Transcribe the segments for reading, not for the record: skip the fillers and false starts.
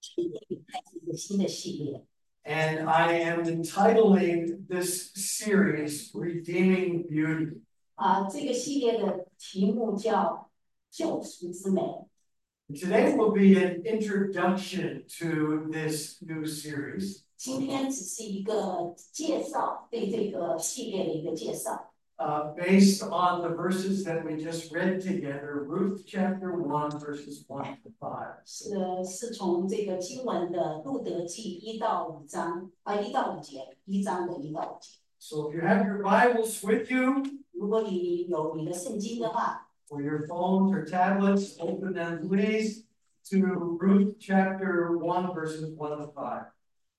开启一个新的系列。 And I am entitling this series Redeeming Beauty. 这个系列的题目叫救赎之美。 Today will be an introduction to this new series. 今天只是一个介绍，对这个系列的一个介绍。 Based on the verses that we just read together, Ruth chapter 1, verses 1 to 5. 是从这个经文的路德记1到5章，1到5节，1章的1到5节。 So if you have your Bibles with you, 如果你有你的圣经的话， or your phones or tablets, open them please to Ruth chapter 1, verses 1 to 5.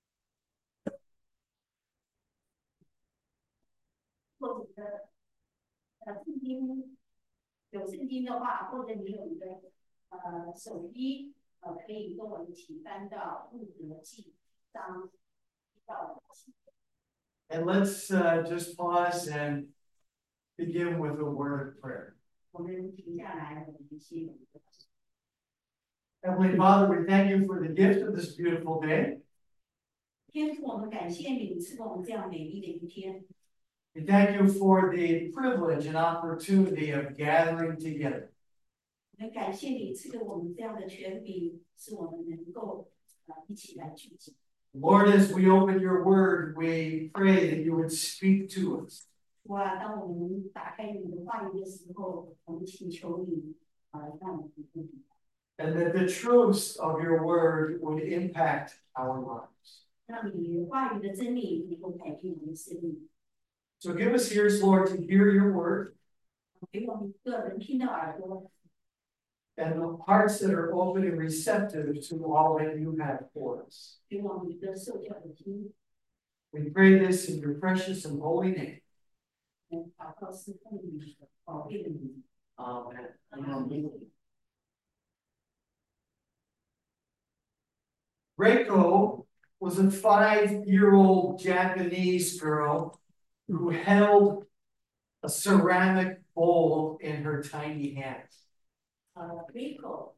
或者圣经有圣经的话，或者你有你的手机，可以跟我一起翻到路德记章1到5节。 And let's just pause and begin with a word of prayer. 我们停下来，我们先有一个。 Heavenly Father, we thank you for the gift of this beautiful day. 天父，我们感谢你赐给我们这样美丽的一天。 We thank you for the privilege and opportunity of gathering together. 我们感谢你赐给我们这样的权柄，使我们能够一起来聚集。 Lord, as we open your word, we pray that you would speak to us. 哇！当我们打开你的话语的时候，我们请求你让我们明白。 And that the truths of your word would impact our lives. 让你话语的真理能够改变我们的生命。 So give us ears, Lord, to hear your word. 给我们一个能听的耳朵。 And the hearts that are open and receptive to all that you have for us. 给我们一个受教的心。 We pray this in your precious and holy name. 祷告是奉你的宝贝的名。 Amen. Reiko was a 5-year-old Japanese girl who held a ceramic bowl in her tiny hands. Reiko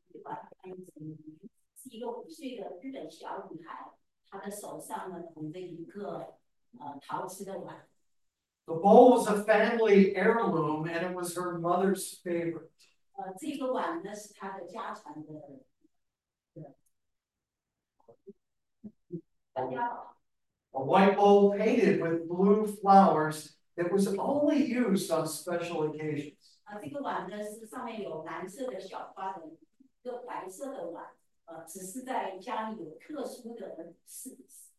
是一个5岁的日本小女孩，她的手上呢捧着一个陶瓷的碗。 The bowl was a family heirloom, and it was her mother's favorite. 这个碗呢是她的家传的。 A white bowl painted with blue flowers that was only used on special occasions. 这个碗呢是上面有蓝色的小花的一个白色的碗，只是在家里有特殊的事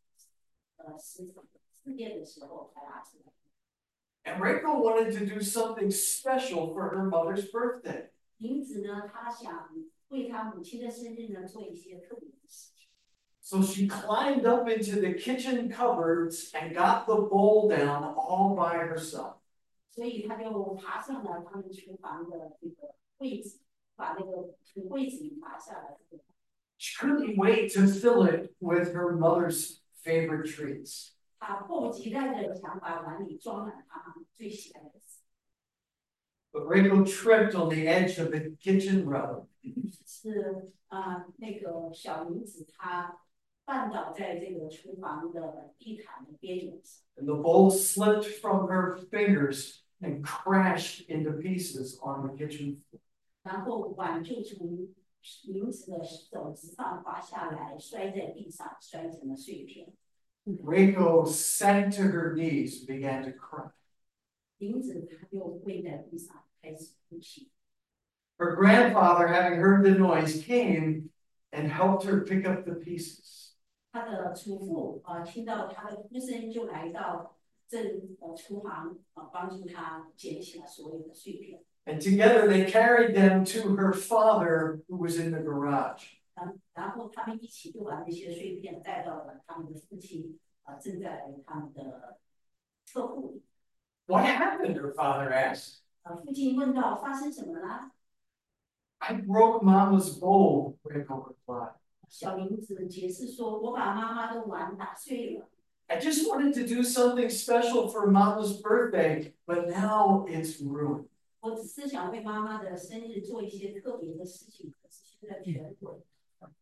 件的时候才拿出来。 And Reiko wanted to do something special for her mother's birthday. 因此呢，她想为她母亲的生日呢做一些特别的事情。 So she climbed up into the kitchen cupboards and got the bowl down all by herself. 所以她就爬上了他们厨房的这个柜子，把那个从柜子里拿下来。 She couldn't wait to fill it with her mother's favorite treats. 她迫不及待的想把碗里装满她最喜爱的。 But Reiko tripped on the edge of the kitchen rug. 是那个小女子她绊倒在这个厨房的地毯的边缘上。 And the bowl slipped from her fingers and crashed into pieces on the kitchen floor. 然后碗就从女子的手指上滑下来，摔在地上，摔成了碎片。 Reiko sank to her knees and began to cry. 女子她就跪在地上开始哭泣。 Her grandfather, having heard the noise, came and helped her pick up the pieces. 她的祖父听到她的哭声，就来到厨房帮助她捡起了所有的碎片。 And together they carried them to her father, who was in the garage. 然后他们一起就把那些碎片带到了他们的父亲正在他们的车库里。 What happened? Her father asked. 父亲问道：“发生什么了？” I broke Mama's bowl, Reiko replied. 小女子解释说：“我把妈妈的碗打碎了。” I just wanted to do something special for Mama's birthday, but now it's ruined. 我只是想为妈妈的生日做一些特别的事情，可是现在全毁了。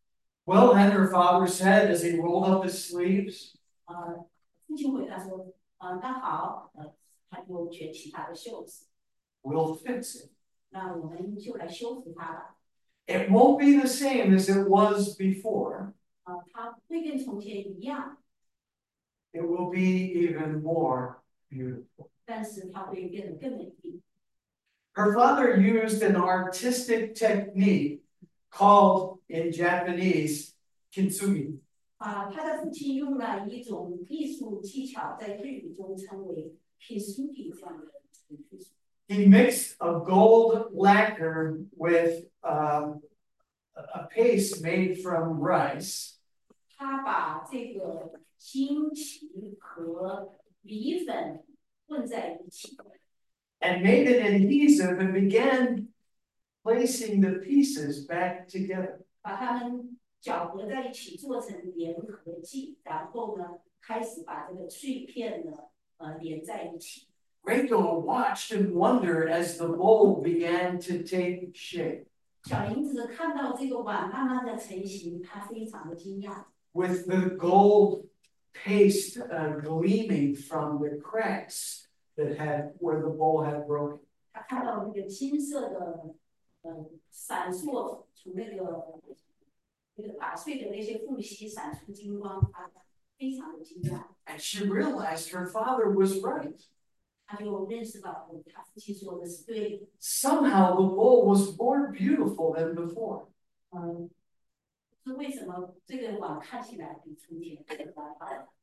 Well, then her father said as he rolled up his sleeves, 父亲回答说，那好，他就卷起他的袖子， we'll fix it. 那我们就来修复它吧。 It won't be the same as it was before. 它不会跟从前一样， It will be even more beautiful. 但是它会变得更美丽。 Her father used an artistic technique called in Japanese kintsugi. 他的父亲用了一种艺术技巧，在日语中称为 kintsugi 这样的艺术。 He mixed a gold lacquer with a paste made from rice. 他把这个金旗和米粉混在一起， And made an adhesive and began placing the pieces back together. 把它们搅合在一起，做成粘合剂，然后呢，开始把这个碎片呢，连在一起。 Reiko watched and wondered as the bowl began to take shape. 小林子看到这个碗慢慢的成型，他非常的惊讶。 With the gold paste gleaming from the cracks that had where the bowl had broken. 他看到那个金色的，闪烁从那个打碎的那些缝隙闪出金光，他非常的惊讶。 And she realized her father was right. 他就认识到，他父亲说的是对的。 Somehow the bowl was more beautiful than before. 是为什么这个碗看起来比从前更好？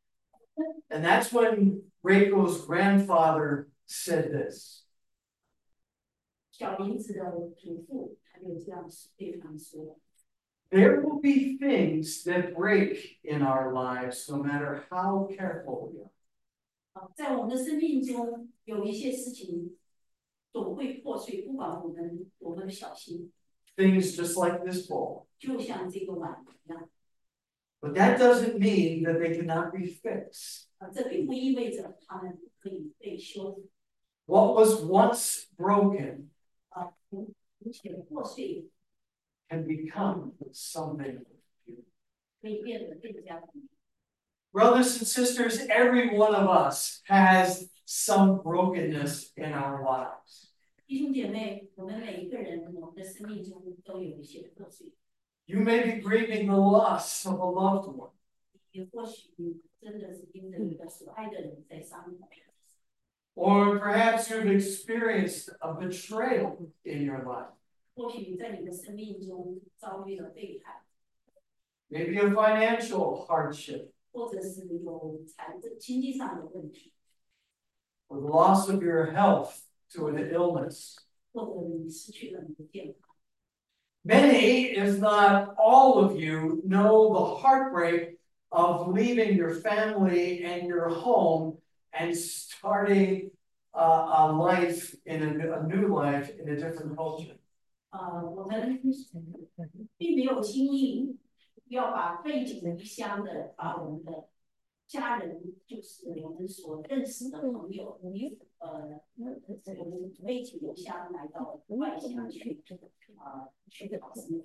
And that's when Reiko's grandfather said this. 小林子的祖父他就这样对他们说。 There will be things that break in our lives no matter how careful we are. 在我们的生命中，有一些事情总会破碎，不管我们多么的小心， Things just like this bowl. 就像这个碗一样。 But that doesn't mean that they cannot be fixed. 这并不意味着他们可以被修复。 What was once broken 从前破碎 can become something beautiful. 可以变得更加美。 Brothers and sisters, every one of us has some brokenness in our lives. 弟兄姐妹，我们每一个人，我们的生命中都有一些破碎。 You may be grieving the loss of a loved one. 也或许真的是因着一个所爱的人在伤害。 Or perhaps you've experienced a betrayal in your life. 或许在你的生命中遭遇了背叛， Maybe a financial hardship, 或者是有经济上的问题， or the loss of your health to an illness. 或者你失去了你的健康。 Many, if not all of you, know the heartbreak of leaving your family and your home and starting a life in a new life in a different culture. 我们并没有轻易要把背井离乡的，把我们的家人，就是我们所认识的朋友，我们背井离乡来到外乡去，去考生。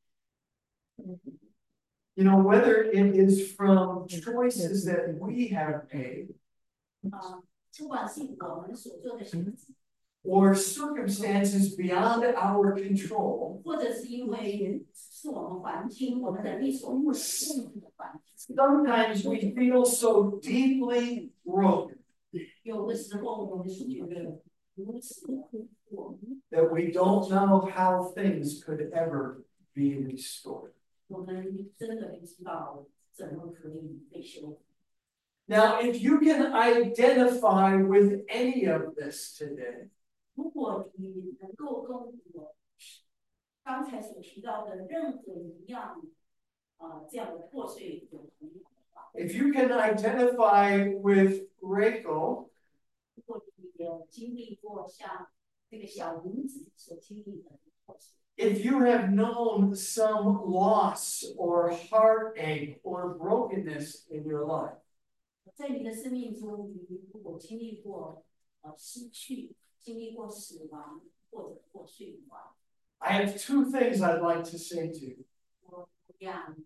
You know, whether it is from choices that we have made 不管是我们所做的选择， or circumstances beyond our control, 或者是因为是我们环境、我们能力所不能的环境， sometimes we feel so deeply broken 有的时候我们是觉得如此的我们 that we don't know how things could ever be restored. 我们真的不知道怎么可以被修复。 Now, if you can identify with any of this today, 如果你能够跟我刚才所提到的任何一样，这样的破碎有同样的话， if you can identify with Reiko, 如果你也经历过像这个小林子所经历的破碎， if you have known some loss or heartache or brokenness in your life, 在你的生命中，你如果经历过失去，经历过死亡或者破碎的话， I have two things I'd like to say to you. 我两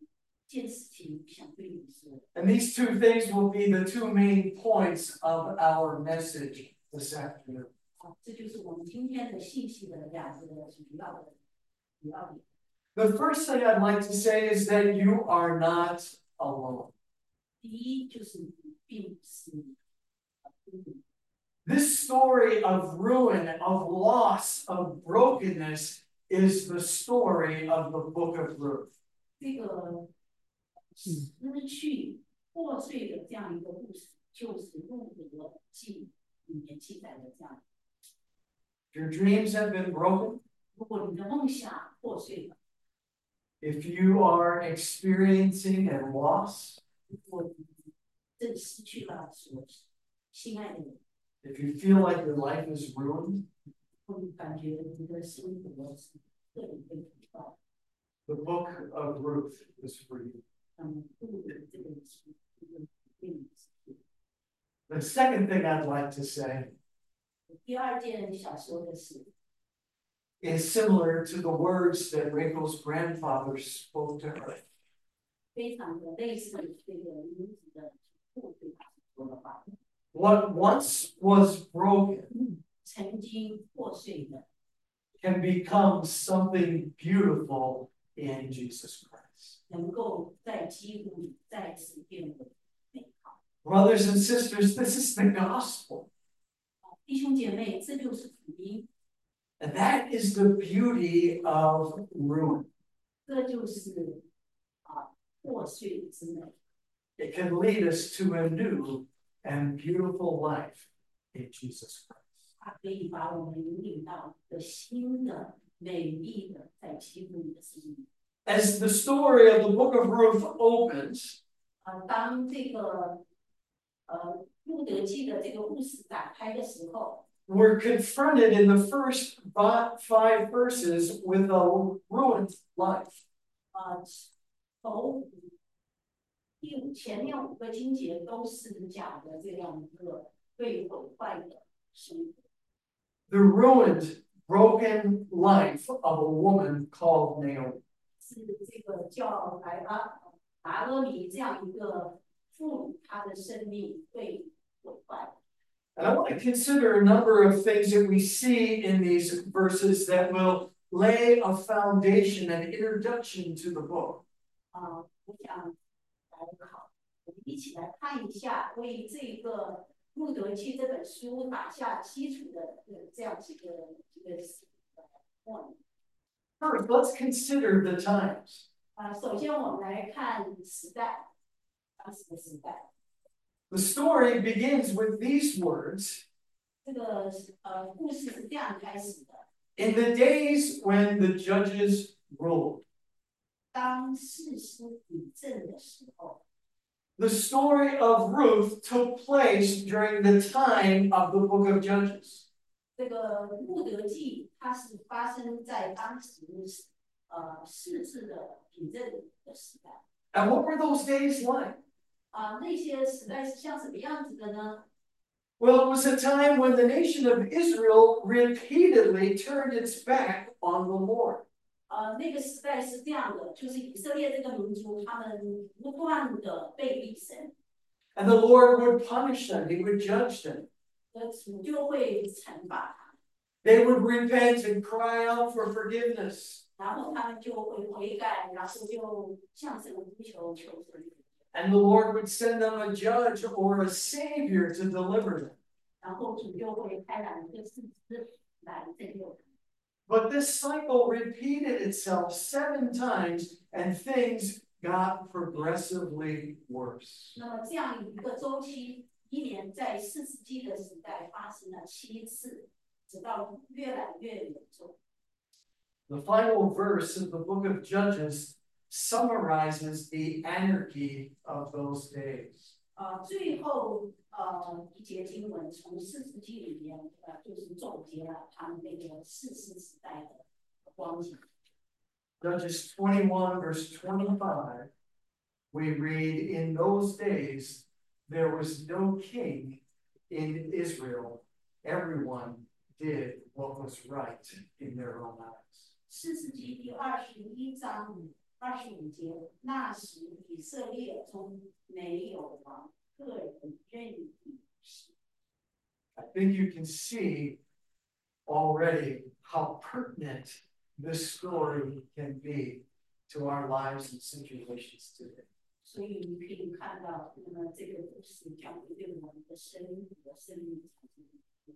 件事情想对你说。 And these two things will be the two main points of our message this afternoon. 这就是我们今天的信息的两个主要点。 The first thing I'd like to say is that you are not alone. 第一就是你并不是孤独。 This story of ruin, of loss, of brokenness is the story of the book of Ruth. 这个失去、破碎的这样一个故事，就是路德记里面记载的这样。 Your dreams have been broken. 如果你的梦想破碎了， If you are experiencing a loss, 如果你正失去了所心爱的人， if you feel like your life is ruined, 或你感觉你的生活是彻底被毁坏， the book of Ruth is for you. 路德这本书对你是。 The second thing I'd like to say 第二件想说的是， is similar to the words that Rachel's grandfather spoke to her. 非常的类似这个女子的父对她说的话。 What once was broken 曾经破碎的， can become something beautiful in Jesus Christ. 能够在基督里再次变为美好。 Brothers and sisters, this is the gospel. 弟兄姐妹，这就是福音， And that is the beauty of ruin. 这就是破碎之美。 It can lead us to a new and beautiful life in Jesus Christ. 它可以把我们引领到一个新的、美丽的在基督里的生命。 As the story of the book of Ruth opens, 当这个路德记的这个故事展开的时候， we're confronted in the first 5 verses with a ruined life. 从前面5个经节都是讲的这样一个被毁坏的生活。 The ruined, broken life of a woman called Naomi. 是这个叫拿阿米这样一个妇女，她的生命被毁坏。 And I want to consider a number of things that we see in these verses that will lay a foundation, an introduction to the book. 我想我们一起来看一下，为这个路德记这本书打下基础的这样几个 First, let's consider the times. 首先我们来看时代，当时的时代。 The story begins with these words. 这个故事是这样开始的： In the days when the judges ruled. 当士师秉政的时候。 The story of Ruth took place during the time of the book of Judges. 这个路德记它是发生在当时士师的秉政的时代。 And what were those days like? 那些时代是像什么样子的呢？ Well, it was a time when the nation of Israel repeatedly turned its back on the Lord. 那个时代是这样的，就是以色列这个民族，他们不断的背离神， And the Lord would punish them, He would judge them. 主就会惩罚他们， They would repent and cry out for forgiveness. 然后他们就会悔改，然后就向神呼求求神。 And the Lord would send them a judge or a savior to deliver them. 然后主就会开展一个士师来拯救他们。 But this cycle repeated itself 7 times, and things got progressively worse. 那么这样一个周期，一年在4世纪的时代发生了7次，直到越来越严重。 The final verse of the book of Judges summarizes the anarchy of those days. 最后一节经文从4世纪里面就是总结了他们那个士师时代的光景。 Judges 21 verse 25, we read, in those days there was no king in Israel. Everyone did what was right in their own eyes. 4世纪第21章 25节，那时以色列中没有王，个人任意行。 I think you can see already how pertinent this story can be to our lives and situations today. 所以你可以看到，那么这个故事将会对我们的生活、生命产生。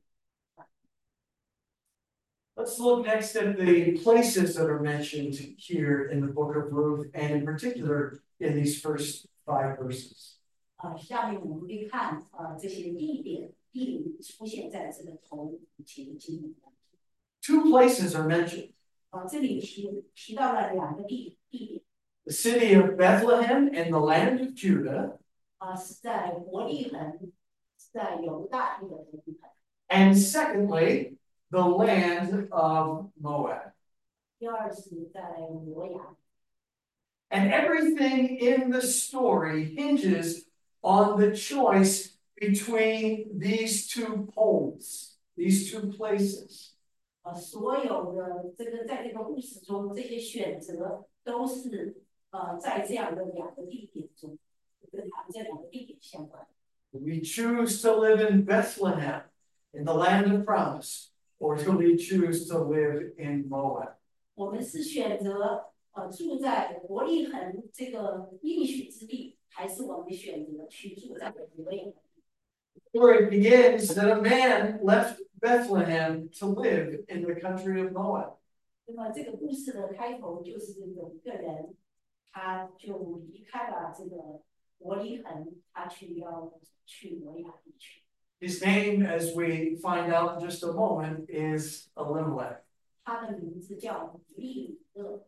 Let's look next at the places that are mentioned here in the book of Ruth, and in particular in these first 5 verses. 下面我们会看这些地点出现在这个头5节经文当中。 2 places are mentioned. 这里提到了2个地点。 The city of Bethlehem in the land of Judah. 是在伯利恒，是在犹大地的伯利恒。 And secondly, the land of Moab. 第二是在摩亚。 And everything in the story hinges on the choice between these 2 poles, these 2 places. 所有的在这个故事中，这些选择都是在这样的2个地点中，跟他们这2个地点相关。 We choose to live in Bethlehem, in the land of promise, or do we choose to live in Moab? 我们是选择住在伯利恒这个应许之地，还是我们选择去住在摩亚？ Where it begins that a man left Bethlehem to live in the country of Moab. 那么这个故事的开头就是有一个人，他就离开了这个伯利恒，他要去摩亚地区。 His name, as we find out in just a moment, is Elimelech. 他的名字叫以利米勒。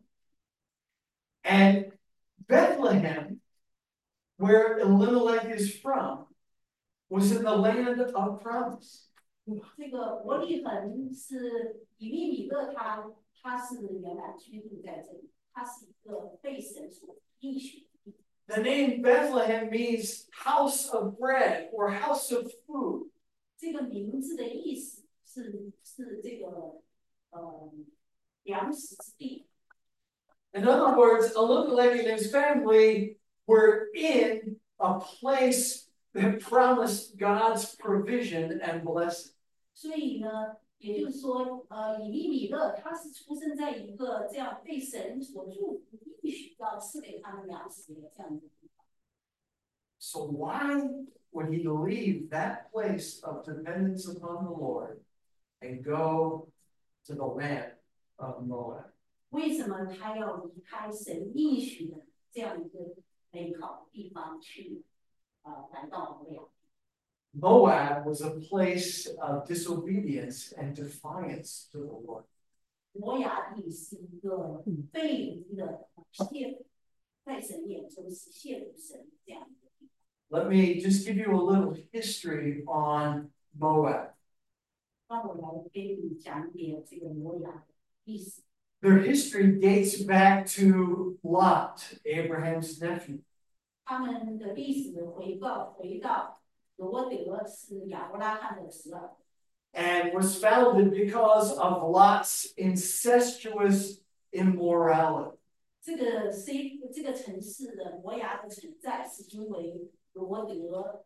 And Bethlehem, where Elimelech is from, was in the land of promise. 这个伯利恒是以利米勒他是原来居住在这里，他是一个被神所应许的地。 The name Bethlehem means house of bread or house of food. 这个名字的意思是这个粮食之地。 In other words, Elimelech and his family were in a place that promised God's provision and blessing. 所以呢，也就是说，以利米勒他是出生在一个这样被神所祝福、应许到赐给他们粮食的这样一个地方。 So why would he leave that place of dependence upon the Lord and go to the land of Moab? 为什么他要离开神应许的这样一个美好的地方去来到摩亚？ Moab was a place of disobedience and defiance to the Lord. 摩亚地是一个背离的在神眼中是亵渎神这样一个地方。 Let me just give you a little history on Moab. 让我来给你讲点这个摩亚的历史。 Their history dates back to Lot, Abraham's nephew. 他们的历史回到罗德是亚伯拉罕的侄儿。 And was founded because of Lot's incestuous immorality. 这个城市的摩亚的存在，是因为罗德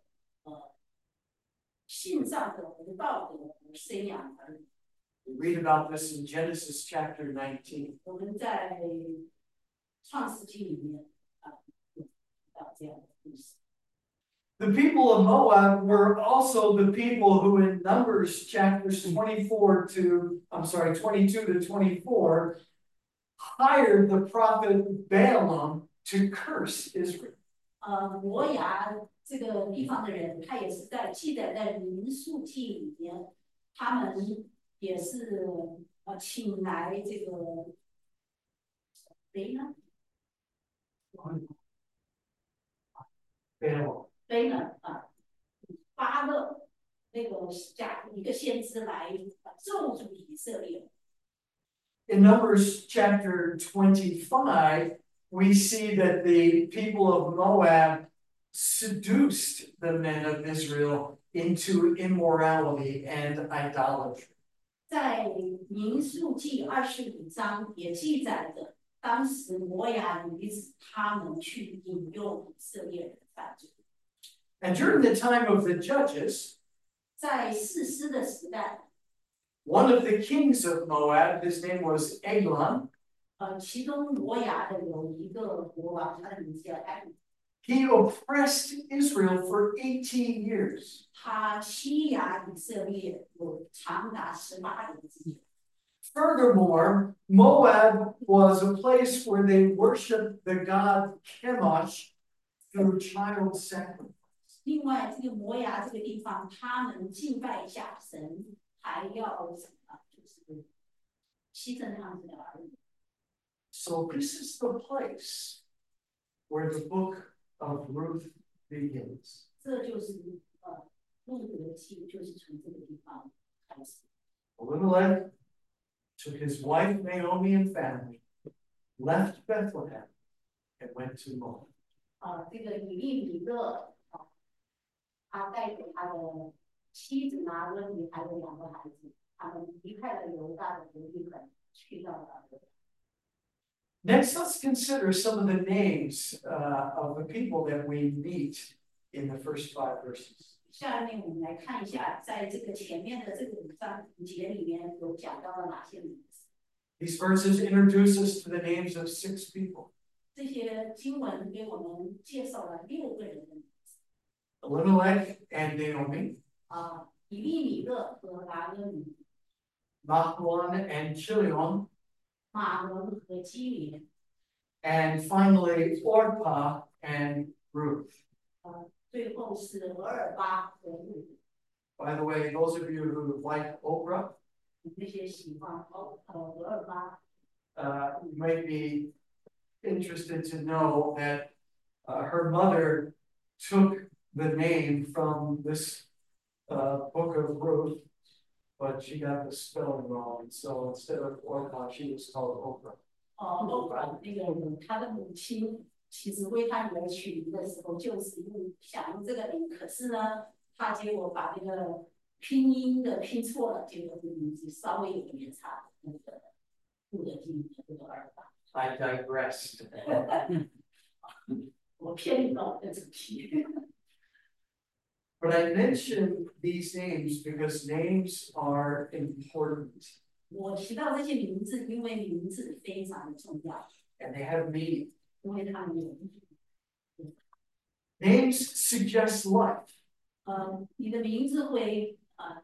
性上的不道德而生养而已。 We read about this in Genesis chapter 19. 我们在创世纪里面有提到这样的故事。 The people of Moab were also the people who in Numbers chapters 22 to 24 hired the prophet Balaam to curse Israel. 摩亚这个地方的人，他也是记载在民数记里面，他们也是请来这个谁呢？ 巴勒那个一个先知来咒诅以色列。 In Numbers chapter 25, we see that the people of Moab seduced the men of Israel into immorality and idolatry. 在民数记25章也记载着， 当时摩亚女子他们去引诱以色列人犯罪。 And during the time of the judges, 在士师的时代， one of the kings of Moab, his name was Eglon, 其中摩亚的有一个国王，他的名字叫埃鲁， he oppressed Israel for 18 years. 他欺压以色列有长达18年之久。 Furthermore, Moab was a place where they worshiped the god Chemosh through child sacrifice. 另外，这个摩亚这个地方，他们敬拜一下神，还要什么？就是牺牲他们的儿女。 So this is the place where the book of Ruth begins. 这就是路得记，就是从这个地方开始。 Elimelech took his wife Naomi and family, left Bethlehem, and went to Moab. 这个以利米勒他带着他的妻子拿俄米还有2个孩子，他们离开了犹大的伯利恒，去到了。 Next, let's consider some of the names of the people that we meet in the first 5 verses. 下面我们来看一下，在这个前面的这个5节里面有讲到了哪些名字。 These verses introduce us to the names of 6 people. 这些经文给我们介绍了6个人的名字。 Elimelech and Naomi, 以利米勒和拿俄米， Mahlon and Chilion, 马伦和基连， and finally Orpah and Ruth. 最后是俄尔巴和路。 By the way, those of you who like Oprah, 那些喜欢俄尔巴， you might be interested to know that her mother took the name from this book of Ruth, but she got the spelling wrong. So instead of Orpah, she was called Oprah. Oprah 那个他的母亲其实为他女儿取名的时候，就是想用这个名，可是呢，他结果把这个拼音的拼错了，结果这个名字稍微有一点差。那个路德记里面这个俄尔巴。 I digressed. 我偏离了我的主题。 But I mention these names because names are important 我提到这些名字，因为名字非常的重要， and they have meaning. 因为它们有意义。 Names suggest life. 你的名字会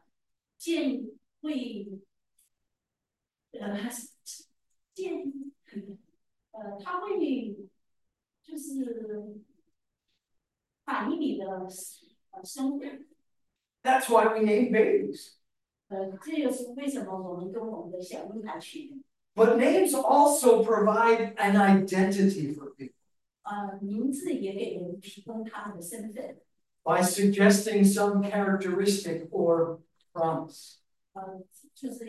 它会就是反映你的生活。 That's why we name babies. 这就是为什么我们跟我们的小婴孩取名。 But names also provide an identity for people 名字也给人提供他们的身份。 by suggesting some characteristic or promise. 就是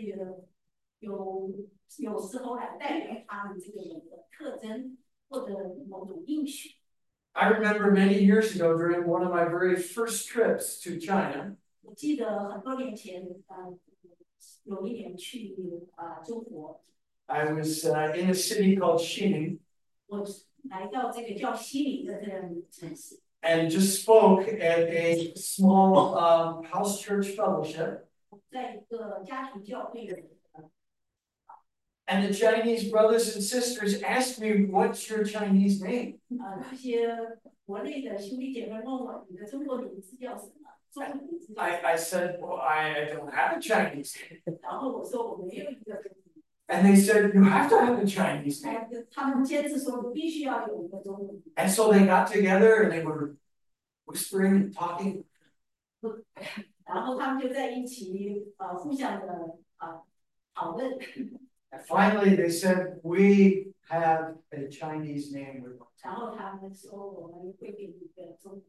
有时候来代表他们这个人的特征或者某种应许。 I remember many years ago during one of my very first trips to China, 我记得很多年前，有一年去中国， I was in a city called Xining 我来到这个叫西宁的这个城市， and just spoke at a small house church fellowship. 在一个家庭教会的。 And the Chinese brothers and sisters asked me, "What's your Chinese name?" 那些国内的兄弟姐妹问我，你的中国名字叫什么？中文名字叫什么？ I said, "Well, I don't have a Chinese name." 然后我说我没有一个中文名字。 And they said, "You have to have a Chinese name." 他们坚持说必须要有一个中文名字。 And so they got together and they were whispering and talking. 然后他们就在一起互相的讨论。 And finally, they said, "We have a Chinese name." 然后他们说我们会给你一个中文。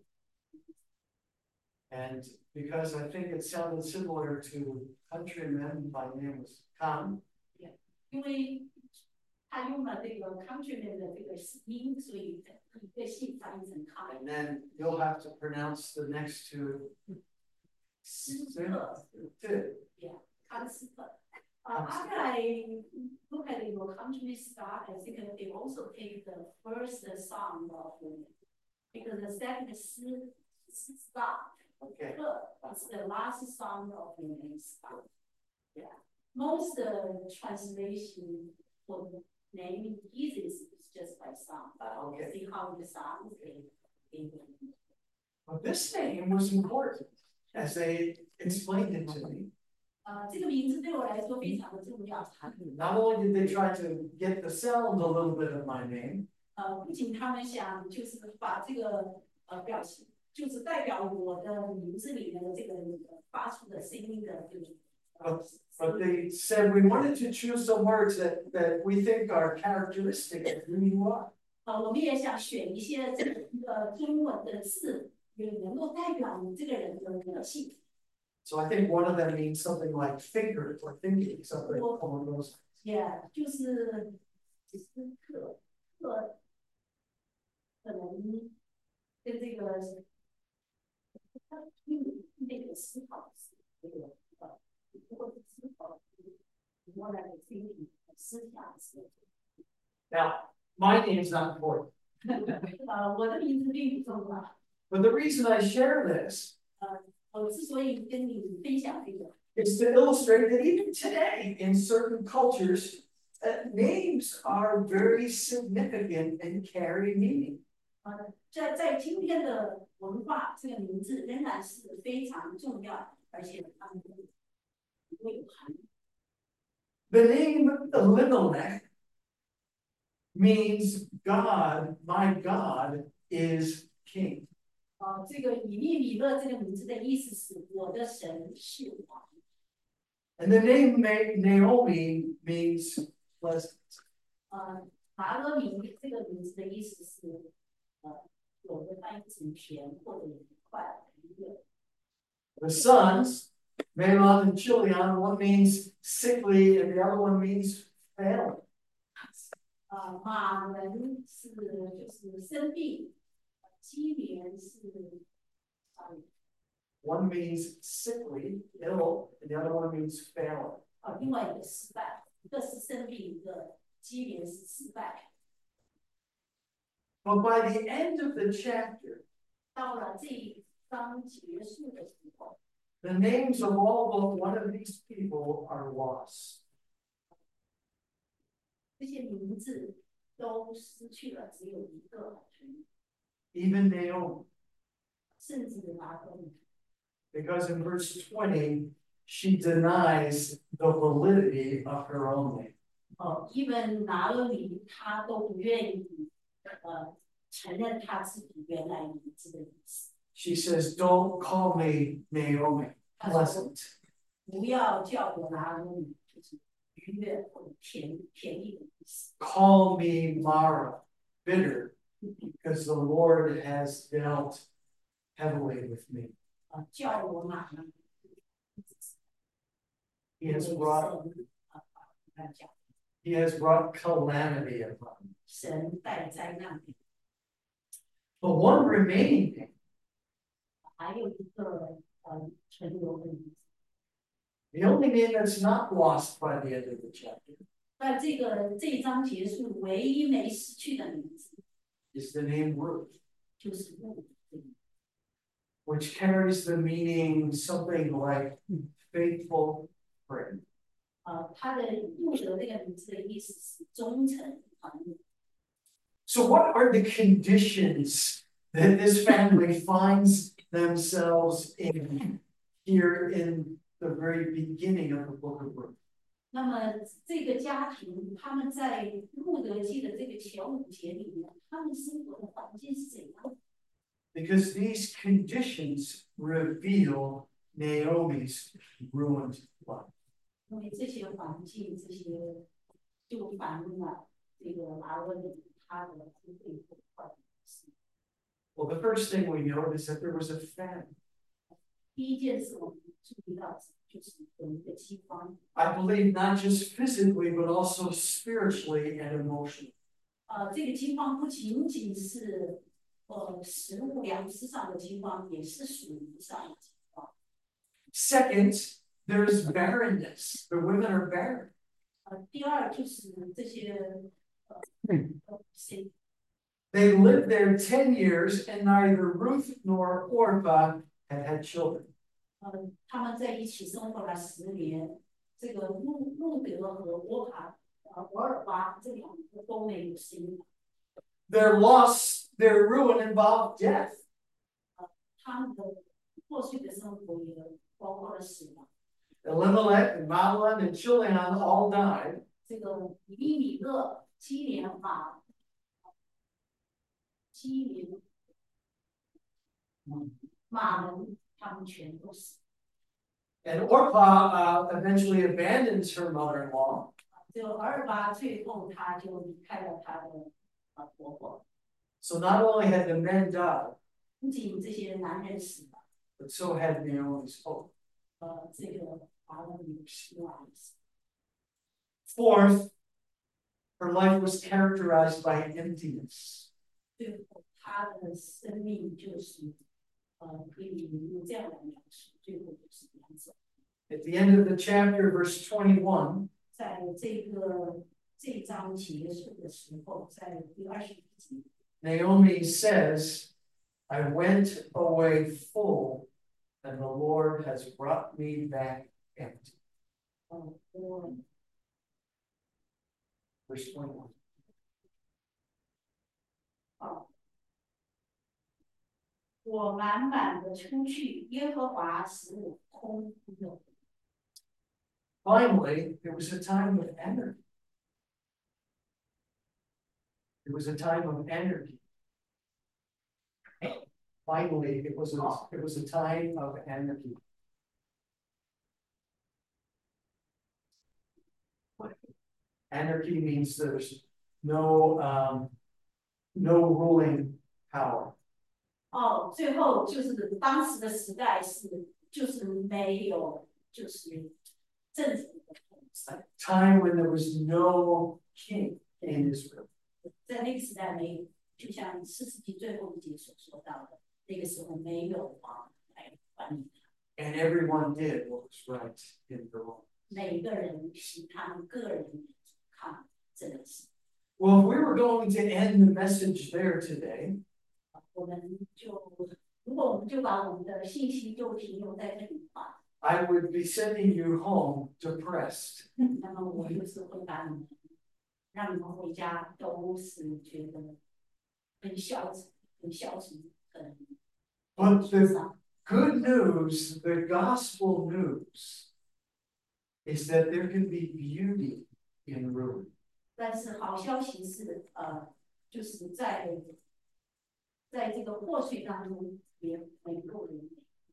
And because I think it sounded similar to countrymen, my name was Kang. 因为他用了这个 countryman 的这个音，所以一个姓翻译成 Kang。 And then you'll have to pronounce the next two. 斯特，康斯特。 After I look at your country star, I think they also take the first sound of the because the second star, Okay. it's the last sound of the name star. Yeah. Most translation for the name is just by sound, but Okay. see how the sound is. Well, this name was important as they explained it to me. 这个名字对我来说非常的重要。 Not only did they try to get the sound a little bit of my name, 不仅他们想就是把这个表情，就是代表我的名字里面的这个发出的声音的这个。 but they said we wanted to choose some words that we think are characteristic of who you are. 我们也想选一些这个中文的字，也能够代表你这个人的个性。 So I think one of them means something like thinker or thinking, something along those lines. Yeah，就是只是可能跟这个那个思考这个或者思考more like thinking 思想是。 Now, my name's not important. 我的名字并不重要。 But the reason I share this 我之所以跟你分享这个。 is to illustrate that even today, in certain cultures, names are very significant and carry meaning. 在今天的文化，这个名字仍然是非常重要，而且它们会有含义。 The name Elimelech means God, my God, is king. 这个以利米勒这个名字的意思是我的神是王。 And the name Naomi means pleasant. 拿俄米这个名字的意思是有的翻译成甜或者愉快愉悦。 The sons, Melon and Chilion, one means sickly and the other one means failing. 马门是就是生病，基连是 One means sickly, ill, and the other one means failing. 另外一个失败，一个是生病，一个基连是失败。 But by the end of the chapter, 到了这一章结束的时候， the names of all but one of these people are lost. 这些名字都失去了，只有一个存， Even Naomi. 甚至拿俄米。 Because in verse 20, she denies the validity of her own name. even 拿俄米他都不愿意承认他自己原来名字的意思。 She says, "Don't call me Naomi, pleasant. 不要叫我拿俄米，就是愉悦或者甜蜜的意思。 Call me Mara, bitter, because the Lord has dealt heavily with me. 叫我马呢， He has brought calamity upon me." 神带灾难给。 But one remaining name, 还有一个存留的名字。 the only name that's not lost by the end of the chapter, 那这一章结束，唯一没失去的名字 is the name Ruth, 就是路。 which carries the meaning something like faithful friend. 他的路的这个名字的意思是忠诚朋友。 So what are the conditions that this family finds themselves in here in the very beginning of the book of Ruth? 那么这个家庭，他们在路德记的这个前5节里面，他们生活的环境是怎样？ Because these conditions reveal Naomi's ruined life. 因为这些环境，这些就反映了这个拿俄米他的被破坏的事。 Well, the first thing we know is that there was a famine. 第一件事我们注意到就是有一个饥荒。 I believe not just physically, but also spiritually and emotionally. 这个饥荒不仅仅是食物粮食上的饥荒，也是属灵上的饥荒。 Second, there's barrenness. The women are barren. 第二就是这些谁 They lived there 10 years, and neither Ruth nor Orpah had children. 他们在一起生活了10年，这个路德和俄尔巴这两个都没有生。 Their loss, their ruin involved death. 他们的过去的生活也包括了死亡。 Elimelech and Mahlon and Chilion all died. 这个以米勒、基连马门，他们全都死。 And Orpah eventually abandons her mother-in-law. 这个俄尔巴最后他就离开了他的婆婆。 So not only had the men died, 不仅这些男人死了， but so had Naomi's hope. 这个把我们希望。 Fourth, her life was characterized by emptiness. 最后他的生命就是可以用这样来描述，最后就是这样子。 At the end of the chapter, verse 21, 在这章结束的时候，在第21节。 Naomi says, I went away full, and the Lord has brought me back empty. Verse 21. 我满满的出去，耶和华使我空有。 Finally, there was a time of energy. It was a time of energy. Finally, it was a time of energy. Anarchy means there's no ruling power. 最后就是当时的时代就是没有政府的统治。 A time when there was no king in Israel. 在那个时代没有，就像4世纪最后一节所说到的，那个时候没有王来管理。 And everyone did what was right in the law. 每个人凭他们个人看这个事。 Well, if we were going to end the message there today, 如果我们就把我们的信息就停留在这里的话， I would be sending you home depressed. 那么我就是会把你们，让你们回家都是觉得很消沉，很 But the good news, the gospel news, is that there can be beauty in ruin. 但是好消息是，就是在这个破碎当中也能够人美。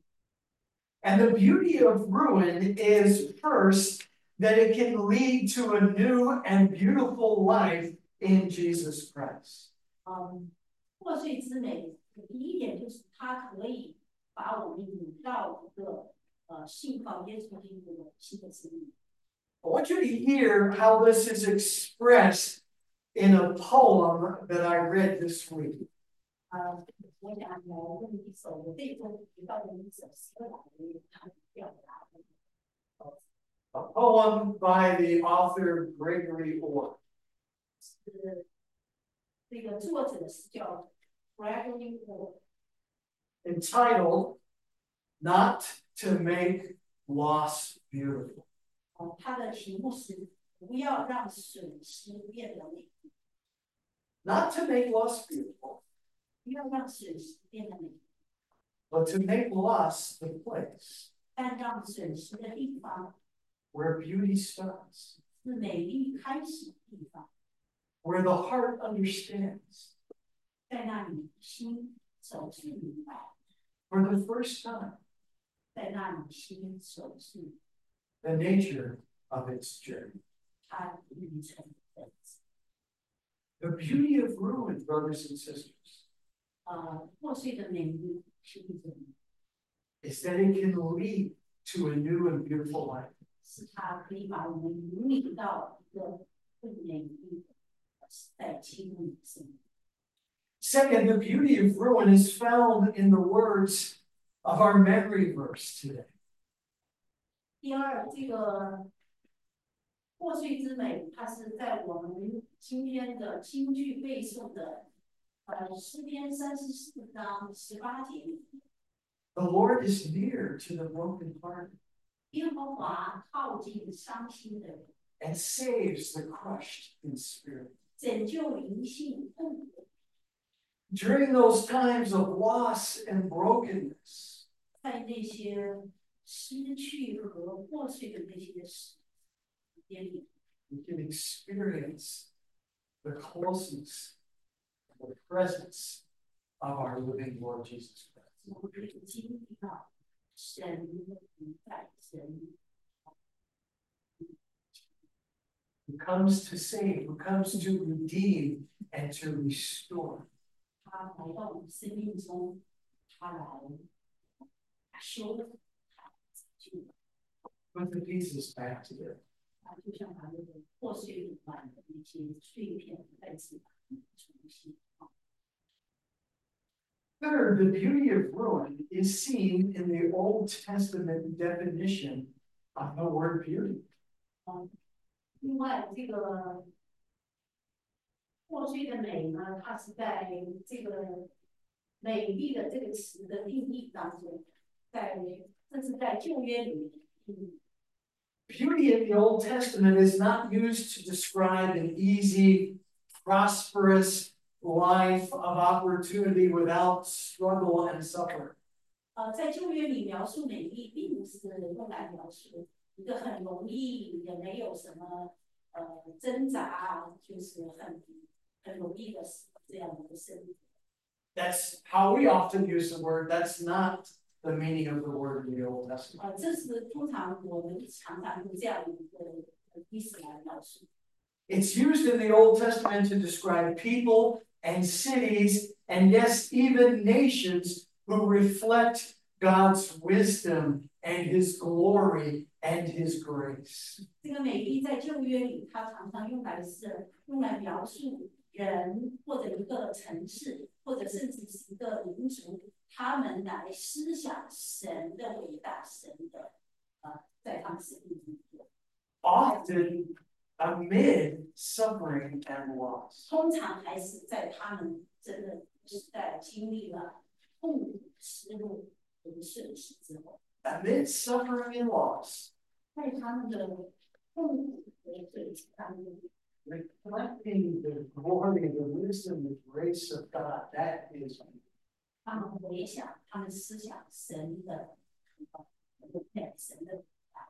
And the beauty of ruin is first that it can lead to a new and beautiful life in Jesus Christ. 破碎之美，第一点就是它可以把我们引到一个信靠耶稣基督的新的生命。 I want you to hear how this is expressed in a poem that I read this week. 我想来用一首我这周提到的一首诗来表达。 A poem by the author Gregory Orr. 是这个作者是叫 Gregory Orr， entitled "Not to Make Loss Beautiful." 他的题目是不要让损失变得美。 Not to make loss beautiful, 不要让损失变得美， but to make loss the place 但让损失的地方 where beauty starts, 是美丽开始的地方， where the heart understands 在那里心首次明白， for the first time 在那里心首次 the nature of its journey. 它旅程的。 The beauty of ruin, brothers and sisters, 破碎的美丽是一种， is that it can lead to a new and beautiful life. 是它可以把我们引领到一个更美丽的在基督里生命。 Second, the beauty of ruin is found in the words of our memory verse today. 第二，这个破碎之美，它是在我们今天的京剧背诵的诗篇34章18节里。 The Lord is near to the brokenhearted. 耶和华靠近伤心的人。 And saves the crushed in spirit. 拯救灵性痛苦。 During those times of loss and brokenness. 在那些失去和破碎的那些时间里。 We can experience the closeness, the presence of our living Lord Jesus Christ. 我们可以经历到神的同在，神 who comes to save, who comes to redeem and to restore. 他来到我们生命中，他来修复， Put the pieces back together. 他就像把那个破碎的碗的那些碎片再次重新。 Third, the beauty of ruin is seen in the Old Testament definition of the word beauty. 另外，这个破碎的美呢，它是在这个美丽的这个词的定义当中，这是在旧约里面。 Beauty in the Old Testament is not used to describe an easy, prosperous life of opportunity without struggle and suffering. 在旧约里描述美丽，并不是用来描述一个很容易，也没有什么挣扎，就是很容易的这样的一个生活。 That's how we often use the word. That's not the meaning of the word in the Old Testament. 这是通常我们常常用这样一个意思来描述。 It's used in the Old Testament to describe people and cities, and yes, even nations who reflect God's wisdom and His glory and His grace. 这个美丽在旧约里，它常常用来描述人或者一个城市，或者甚至是一个民族，他们来思想神的伟大，神的在他们生命中。 Often amid suffering and loss. 通常还是在他们这个时代经历了痛苦、失落和损失之后。 Amid suffering and loss. 在他们的痛苦和损失当中。 Reflecting the glory, the wisdom, the grace of God, that is. 他们回想，他们思想神的神的。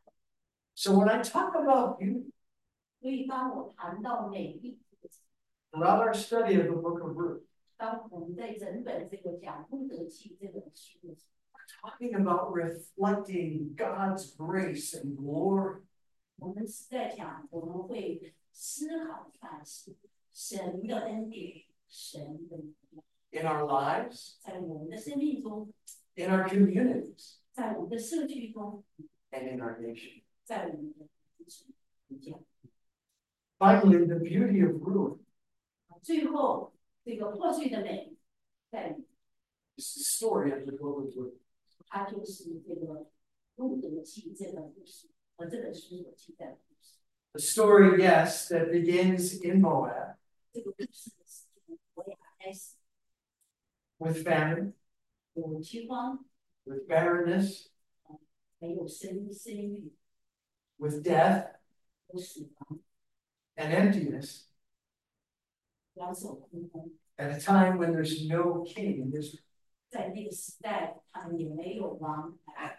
So when I talk about beauty, 所以当我谈到美丽， throughout our study of the book of Ruth, 当我们在整本这个讲路得记这本书的时候， we're talking about reflecting God's grace and glory. 我们是在讲我们会思考反思神的恩典，神的能力。 In our lives, 在我们的生命中， in our communities, 在我们的社区中， and in our nation. 在我们的国家。 Finally, the beauty of ruin 最后，这个破碎的美，在 is the story of the book of Ruth. 它就是这个路得记这个故事和这本书所记载的故事。 The story, yes, that begins in Moab 这个故事是从摩亚开始， with famine, 有饥荒， with barrenness, 没有生育， with death 有死亡， and emptiness 两手空空。 at a time when there's no king in Israel. 在那个时代，他们也没有王来。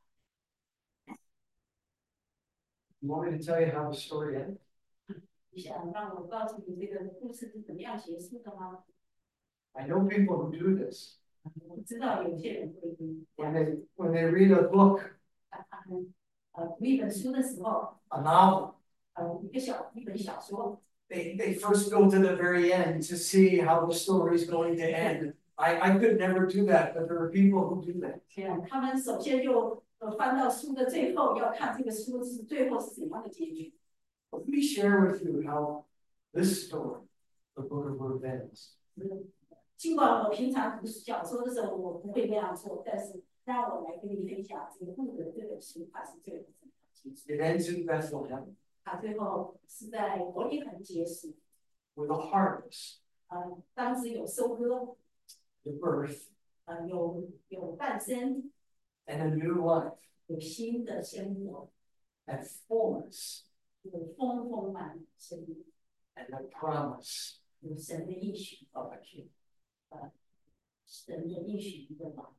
You want me to tell you how the story ends? 你想让我告诉你这个故事是怎么样结束的吗？ I know people who do this. 我知道有些人会 When they read a book, 他们读一本书的时候， a novel, 一本小说， they first go to the very end to see how the story is going to end. I could never do that, but there are people who do that. 他们首先就翻到书的最后，要看这个书是最后是怎样的结局。 Let me share with you how this story, the book of Ruth, ends. 尽管我平常读小说的时候我不会那样做，但是让我来跟你分享这个路得这本书，它是最后怎么样。 结束。 It ends in Bethlehem 它最后是在伯利恒结束。 with a harvest, 当时有收割， the birth, 有诞生， and a new life, 有新的生活， and fullness, 有丰丰满满的生命， and the promise 有神的应许， of a king. 神的应许一个王，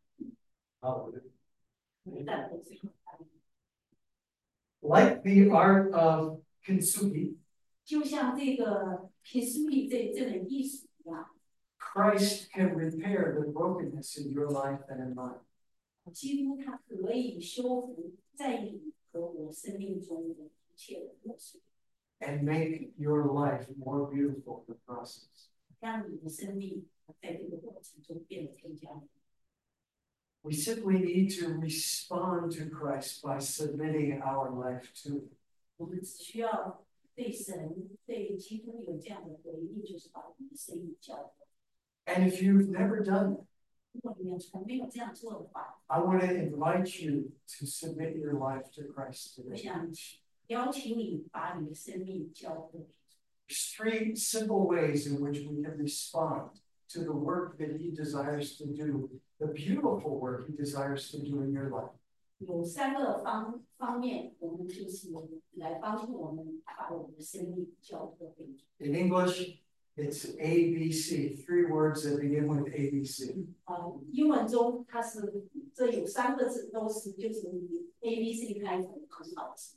Hallelujah. 但不是很大。 Like the art of kintsugi, 就像这个 Kintsugi 这门艺术一样， Christ can repair the brokenness in your life and in mine. 基督它可以修复在你和我生命中的一切的破碎， And make your life more beautiful in the process. 让你的生命在这个过程中变得更加美。 We simply need to respond to Christ by submitting our life to Him. 我们只需要对神、对基督有这样的回应，就是把我们的生命交给。 And if you've never done that, 如果你们从没有这样做的话， I want to invite you to submit your life to Christ 我 today. 想邀请你把你的生命交给主。 There's 3 simple ways in which we can respond to the work that He desires to do, the beautiful work He desires to do in your life. 有3个方面，我们就是来帮助我们把我们的生命交给主。 In English, it's ABC, 3 words that begin with ABC. 英文中它是这有3个字都是就是以 ABC 开头很好词。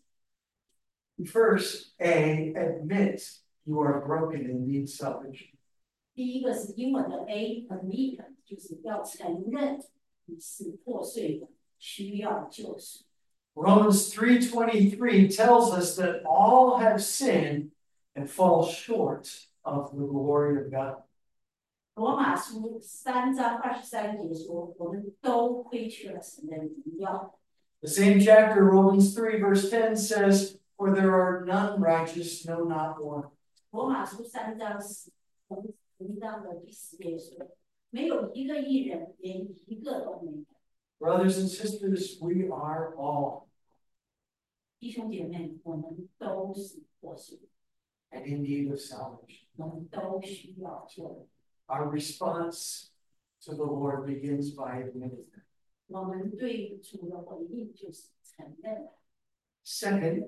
First, A, admit you are broken and need salvation. 第一个是英文的 A，admit 就是要承认你是破碎的，需要救赎。 Romans 3:23 tells us that all have sinned and fall short of the glory of God. 罗马书3章23节说，我们都亏缺了神的荣耀。 The same chapter, Romans 3, verse 10 says, For there are none righteous, no, not one. 罗马书3章10章的第10节说，没有一个义人，连一个都没有。 Brothers and sisters, we are all 弟兄姐妹，我们都是破碎， and in need of salvation. 我们都需要救恩。 Our response to the Lord begins by admitting that. 我们对主的回应就是承认。 Second,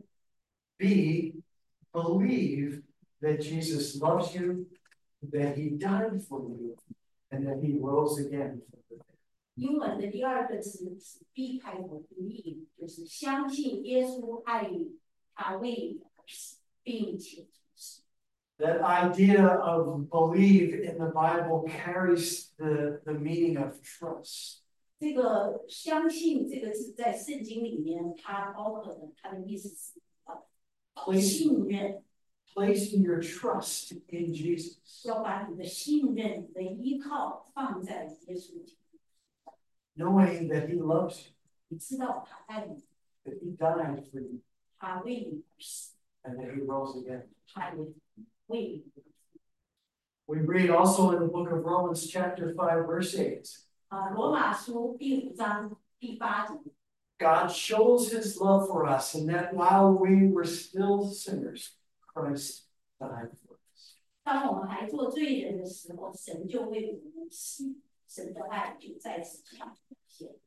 B, believe that Jesus loves you, that He died for you, and that He rose again from the dead. 英文的第2个词是 B 开头，believe 就是相信耶稣爱你，他为你而死，并且从死。 That idea of believe in the Bible carries the meaning of trust. 这个相信这个字在圣经里面，它包括的它的意思是信任， Placing your trust in Jesus, 要把你的信任、你的依靠放在耶稣基督， knowing that He loves you, 你知道他爱你， that He died for you, 他为你而死， and that He rose again. 他也为你而死。 We read also in the book of Romans, chapter 5, verse 8. 罗马书第5章第8节。 God shows His love for us, and that while we were still sinners, Christ died for us. 当我们还做罪人的时候，神就为我们死，神的爱就在此上表现。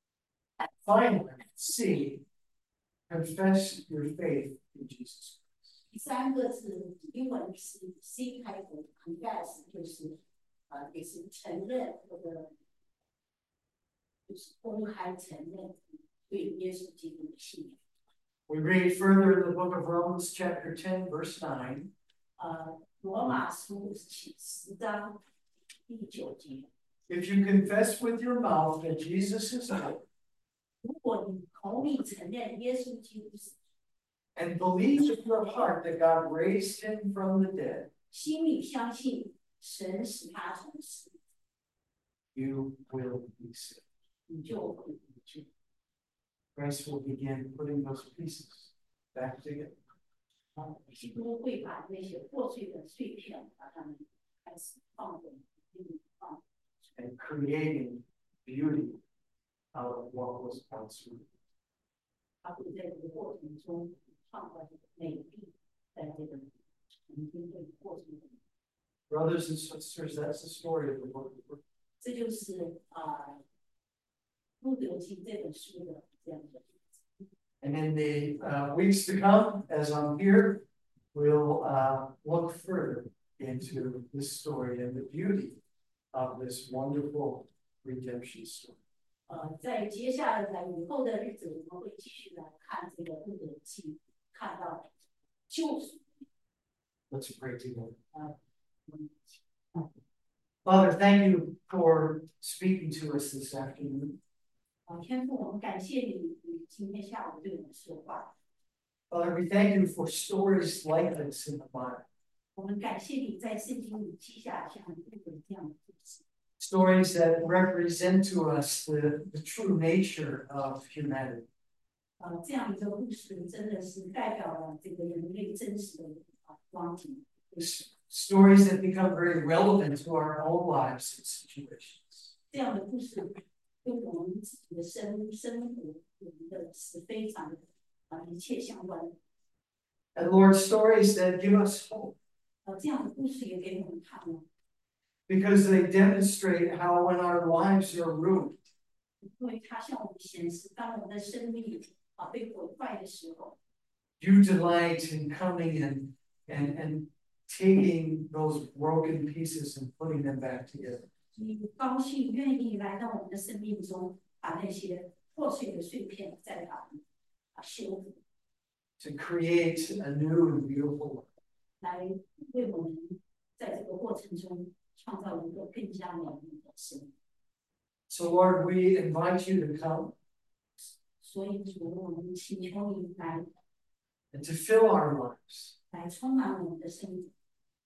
Finally, C, confess your faith in Jesus Christ. 第3个字英文是 C 开头 ，confess 就是也是承认或者就是公开承认对耶稣基督的信仰。 We read further in the book of Romans, chapter 10, verse 9. 罗马书10章第9节， If you confess with your mouth that Jesus is Lord 如果你口里承认耶稣基督是， and believe in your heart that God raised Him from the dead, 心里相信神使他从死， you will be saved. 你就会得救。 Christ will begin putting those pieces back together. 基督会把那些破碎的碎片，把它们开始放回地方， And creating beauty out of what was once ruined. 他会在这个过程中创造美丽，在这个成经的过程中。 Brothers and sisters, that's the story of the book. 这就是路德记这本书的这样的。 And in the weeks to come, as I'm here, we'll look further into this story and the beauty of this wonderful redemption story. 在接下来以后的日子，我们会继续来看这个路德记，看到救赎。 Let's pray together. Father, thank you for speaking to us this afternoon. 天父，我们感谢你今天下午对我们说话。 Father, we thank you for stories like this in the Bible. 我们感谢你在圣经里记下像路德这样的故事。 Stories that represent to us the true nature of humanity. 这样一个故事真的是代表了这个人类真实的光景。 Stories that become very relevant to our own lives and situations. 这样的故事跟我们自己的生活，我们的是非常密切相关。 And Lord, stories that give us hope. 这样的故事也给我们看了。 Because they demonstrate how when our lives are ruined. 因为它向我们显示，当我们的生命被毁坏的时候 You delight in coming and taking those broken pieces and putting them back together. 你高兴愿意来到我们的生命中，把那些破碎的碎片再把修复。 To create a new and beautiful life. 来为我们在这个过程中创造一个更加美丽的生命。 So Lord, we invite you to come. 所以主，我们请求你来 And to fill our lives. 来充满我们的生命。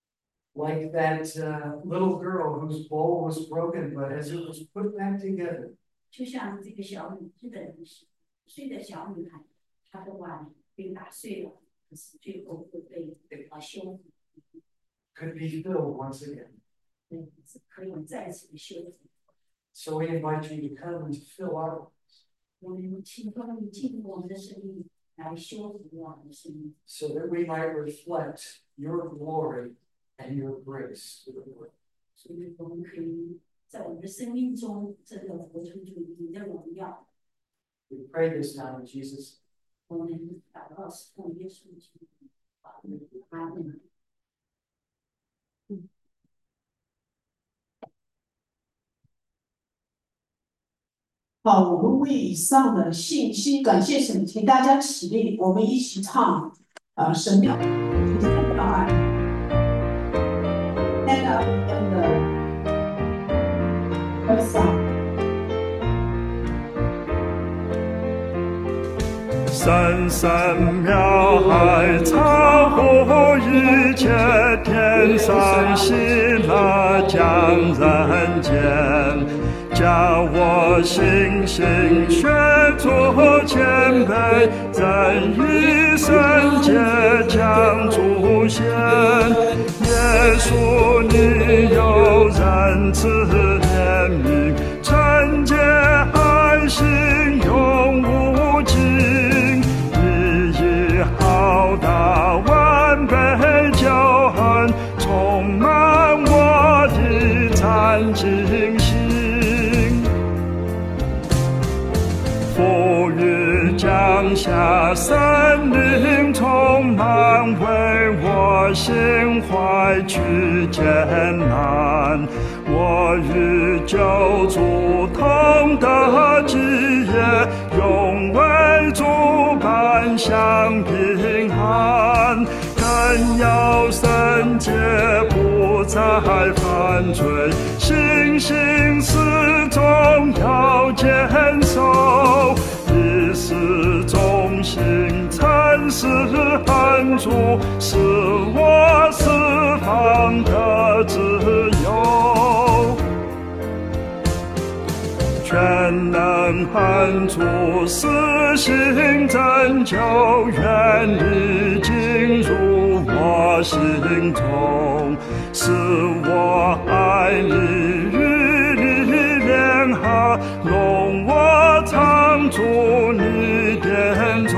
Like that little girl whose bowl was broken, but as it was put back together. 就像这个小女日本岁的小女孩，她的碗被打碎了，可是最后会被修复。 Could be filled once again. 对，可以再次的修复。 So we invite you to come and to fill our lives. 我们请求你进入我们的生命，来修复我们的生命。 So that we might reflect your glory and your grace to the world. 所以我们可以在我们的生命中真的活出你的荣耀。 We pray this now in Jesus. 我们祷告是奉耶稣基督的名。阿门。 好，我们为以上的信息感谢神，请大家起立，我们一起唱神庙圣道爱。Stand up and first song. 神神庙海超乎一切，天上喜乐降人间。叫我信心学出谦卑，人与圣洁将出现。耶稣，你有仁慈怜悯，纯洁爱心永无尽，你以浩大完备救恩，充满我的残尽心。风雨降下，森林充满，为我心怀去艰难。我与救主同得基业，永为主伴享平安。更要圣洁，不再犯罪，信心始终要坚守，以示忠心，诚实恩主，使我释放的自由。全能恩主施行拯救，愿你进入我心中，使我爱你与你联合，容我常驻你殿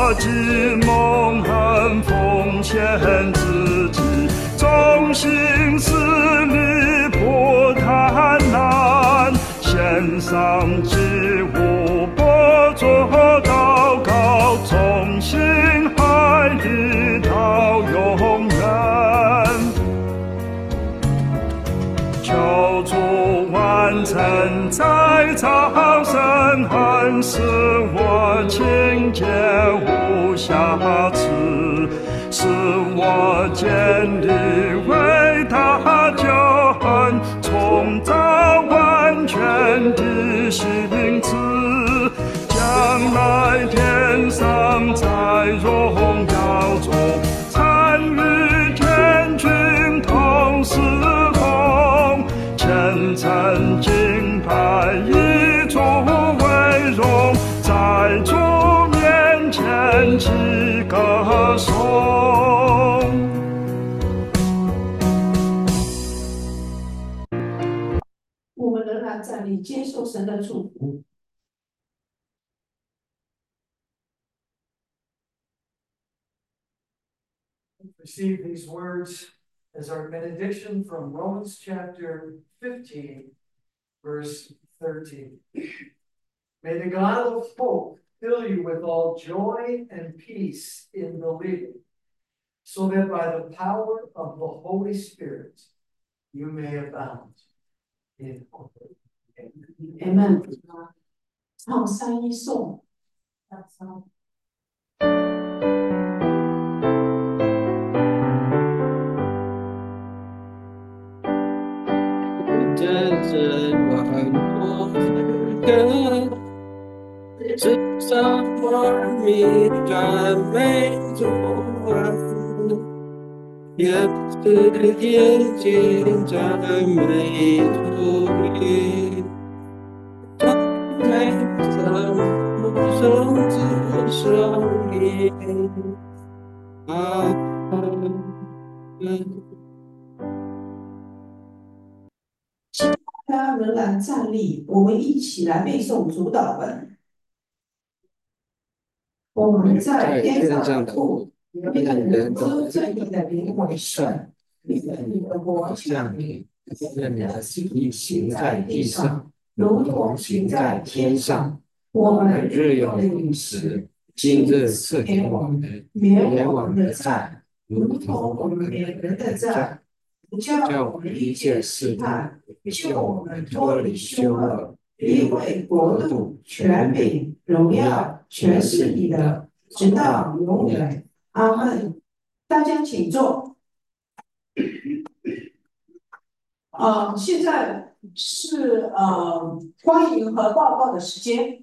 寂寞很奉献自己，忠心实力不贪婪，献上祭物不做祷告，忠心爱你到永远。求主完成在早晨恩，使我清洁无瑕疵，使我建立伟大救恩，创造完全的心智，将来天上在荣耀中参与天君同侍奉，虔诚敬拜以主为荣，在主面前起歌颂。 我们仍然站立，接受神的祝福。 Receive these words as our benediction from Romans chapter 15, verse 13. May the God of hope fill you with all joy and peace in believing, so that by the power of the Holy Spirit you may abound in hope. Amen. 唱3一颂。 真正万国的，至少我迷感美中也是眼睛在美图里，美上生之生命啊。 大家仍然站立，我们一起来背诵主祷文。我们在天上的父，愿人都尊你的名为圣，愿你的国降临，愿你的旨意行在地上，如同行在天上。我们日用的饮食，今日赐给我们，免我们的债，如同我们免人的债。不叫我们一切试探，救我们脱离羞恶，因为国度、权柄、荣耀，全是你的，直到永远。阿门。大家请坐。现在是欢迎和报告的时间。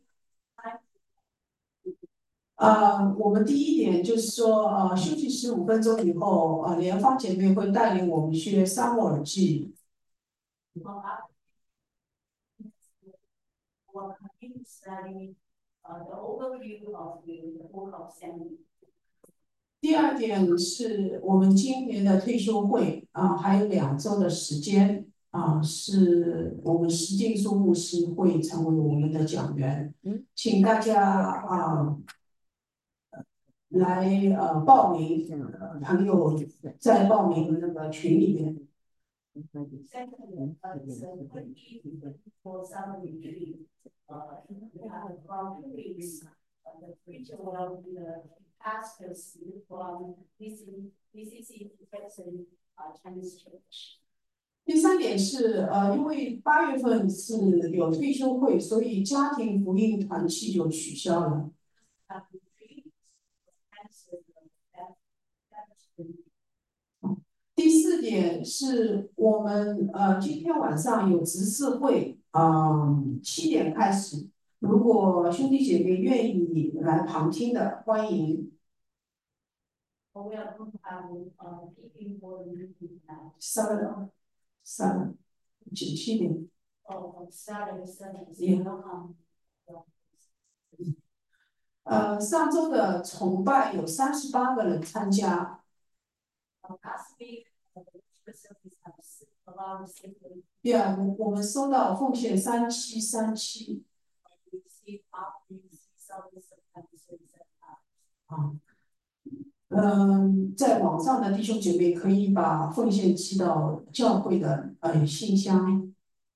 我们第一点就是说，休息15分钟以后，莲芳姐妹会带领我们学撒母耳记。第二点是我们今年的退休会还有2周的时间是我们石敬书牧师会成为我们的讲员，请大家来报名，朋友在报名那个群里面。第3点是因为8月份是有退休会，所以家庭福音团契就取消了。第4点是我们今天晚上有执事会，7点开始。如果兄弟姐妹愿意来旁听的，欢迎。7点。上周的崇拜有38个人参加。我们收到奉献3737。 在网上的弟兄姐妹可以把奉献寄到教会的信箱。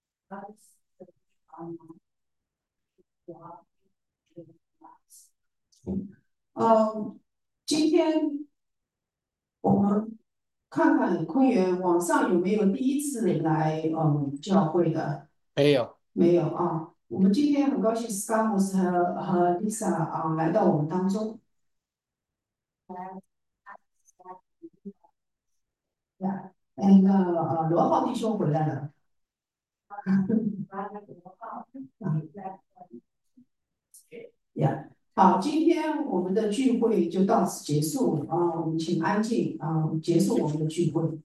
今天我们看看坤源网上有没有第一次来教会的？ 没有。 没有啊。我们今天很高兴 Scamos 和 Lisa 来到我们当中。罗浩弟兄回来了。呀，好，今天我们的聚会就到此结束我们请安静结束我们的聚会。